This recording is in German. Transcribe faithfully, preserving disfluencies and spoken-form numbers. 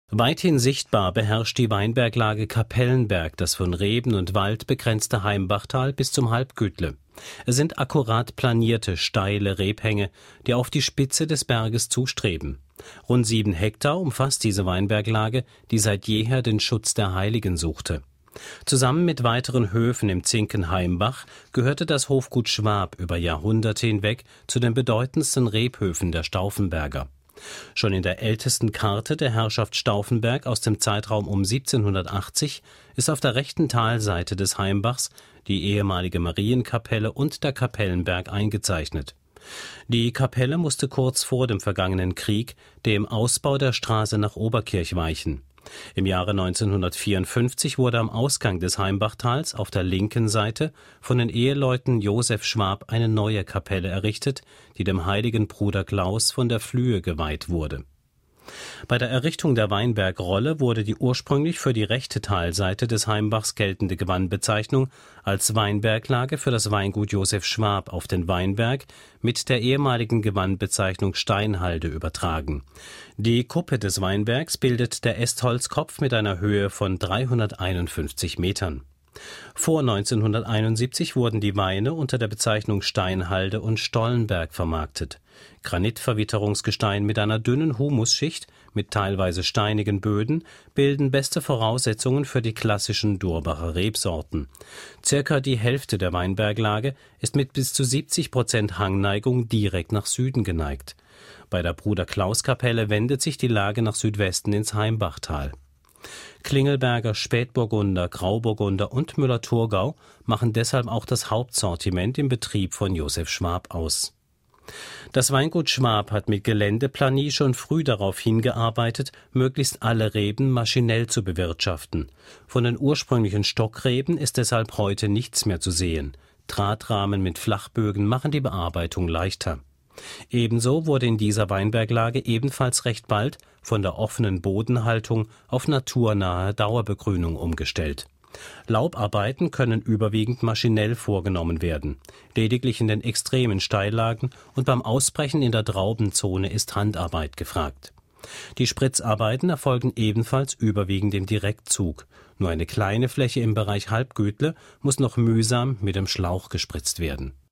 Weithin sichtbar beherrscht die Weinberglage Kapellenberg das von Reben und Wald begrenzte Heimbachtal bis zum Halbgütle. Es sind akkurat planierte, steile Rebhänge, die auf die Spitze des Berges zustreben. Rund sieben Hektar umfasst diese Weinberglage, die seit jeher den Schutz der Heiligen suchte. Zusammen mit weiteren Höfen im Zinken-Heimbach gehörte das Hofgut Schwab über Jahrhunderte hinweg zu den bedeutendsten Rebhöfen der Stauffenberger. Schon in der ältesten Karte der Herrschaft Stauffenberg aus dem Zeitraum um siebzehnhundertachtzig ist auf der rechten Talseite des Heimbachs die ehemalige Marienkapelle und der Kapellenberg eingezeichnet. Die Kapelle musste kurz vor dem vergangenen Krieg dem Ausbau der Straße nach Oberkirch weichen. Im Jahre neunzehnhundertvierundfünfzig wurde am Ausgang des Heimbachtals auf der linken Seite von den Eheleuten Josef Schwab eine neue Kapelle errichtet, die dem heiligen Bruder Klaus von der Flühe geweiht wurde. Bei der Errichtung der Weinbergrolle wurde die ursprünglich für die rechte Talseite des Heimbachs geltende Gewannbezeichnung als Weinberglage für das Weingut Josef Schwab auf den Weinberg mit der ehemaligen Gewannbezeichnung Steinhalde übertragen. Die Kuppe des Weinbergs bildet der Estholzkopf mit einer Höhe von dreihunderteinundfünfzig Metern. Vor neunzehnhunderteinundsiebzig wurden die Weine unter der Bezeichnung Steinhalde und Stollenberg vermarktet. Granitverwitterungsgestein mit einer dünnen Humusschicht mit teilweise steinigen Böden bilden beste Voraussetzungen für die klassischen Durbacher Rebsorten. Circa die Hälfte der Weinberglage ist mit bis zu siebzig Prozent Hangneigung direkt nach Süden geneigt. Bei der Bruder-Klaus-Kapelle wendet sich die Lage nach Südwesten ins Heimbachtal. Klingelberger, Spätburgunder, Grauburgunder und Müller-Thurgau machen deshalb auch das Hauptsortiment im Betrieb von Josef Schwab aus. Das Weingut Schwab hat mit Geländeplanie schon früh darauf hingearbeitet, möglichst alle Reben maschinell zu bewirtschaften. Von den ursprünglichen Stockreben ist deshalb heute nichts mehr zu sehen. Drahtrahmen mit Flachbögen machen die Bearbeitung leichter. Ebenso wurde in dieser Weinberglage ebenfalls recht bald von der offenen Bodenhaltung auf naturnahe Dauerbegrünung umgestellt. Laubarbeiten können überwiegend maschinell vorgenommen werden. Lediglich in den extremen Steillagen und beim Ausbrechen in der Traubenzone ist Handarbeit gefragt. Die Spritzarbeiten erfolgen ebenfalls überwiegend im Direktzug. Nur eine kleine Fläche im Bereich Halbgütle muss noch mühsam mit dem Schlauch gespritzt werden.